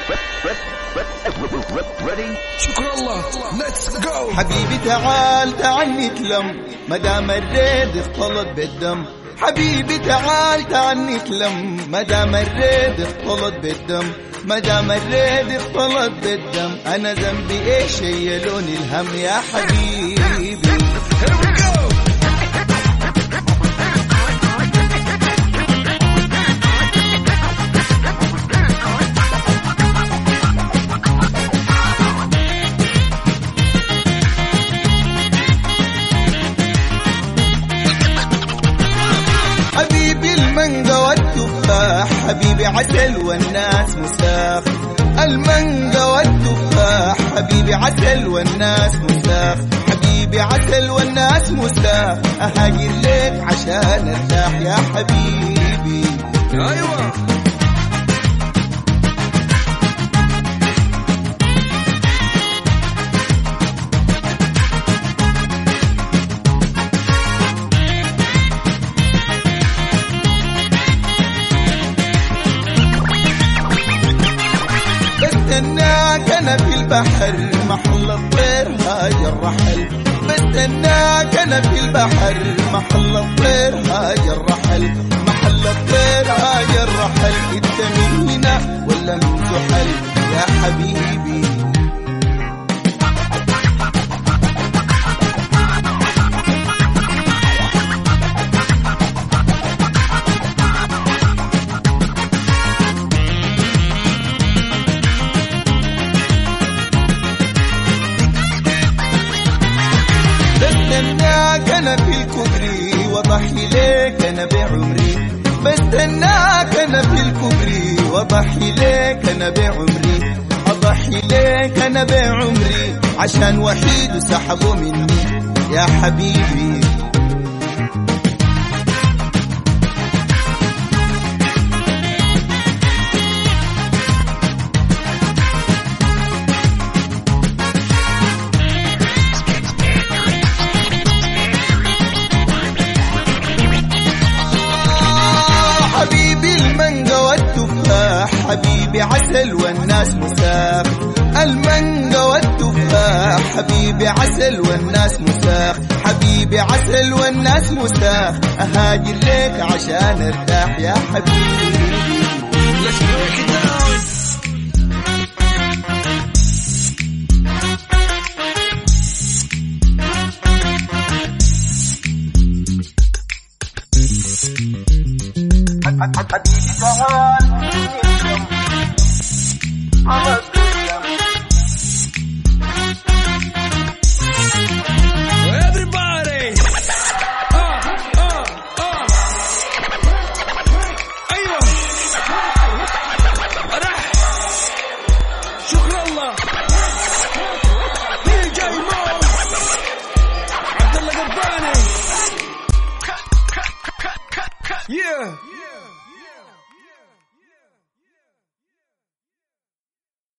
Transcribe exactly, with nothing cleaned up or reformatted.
شكرا الله. ليتس جو. حبيبي تعال تعال نتلم مدام الريد اختلط بالدم. حبيبي تعال تعال نتلم مدام الريد اختلط بالدم. مدام الريد اختلط بالدم. انا ذنبي ايش شيلون الهم يا حبيبي. حبيبي المانجا والتفاح حبيبي عسل والناس مساخ. المانجا والتفاح حبيبي عسل والناس مساخ. حبيبي عسل والناس مساخ. اهاجر لك عشان ارتاح يا حبيبي. ايوه بستناك انا في البحر محل الطير هاجر رحل. بستناك انا في البحر محل الطير هاجر رحل. محل الطير هاجر رحل. انت من هنا ولا من زحل يا حبيبي. بستناك انا في الكبري واضحي ليك انا بعمري. بستناك انا في الكبري واضحي ليك انا بعمري. اضحي ليك انا بعمري عشان وحيد وسحبه مني يا حبيبي. حبيبي عسل والناس مساخ. المانجا والتفاح حبيبي عسل والناس مساخ. حبيبي عسل والناس مساخ. اهاجر لك عشان ارتاح يا حبيبي. Let's break it down. حبيبي تعال